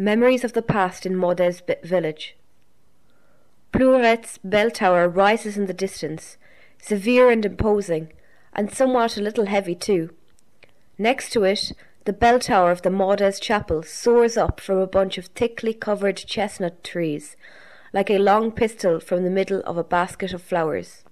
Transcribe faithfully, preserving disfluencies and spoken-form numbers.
Memories of the past in Modè's village. Ploueret's bell tower rises in the distance, severe and imposing, and somewhat a little heavy too. Next to it, the bell tower of the Modè's chapel soars up from a bunch of thickly covered chestnut trees, like a long pistol from the middle of a basket of flowers.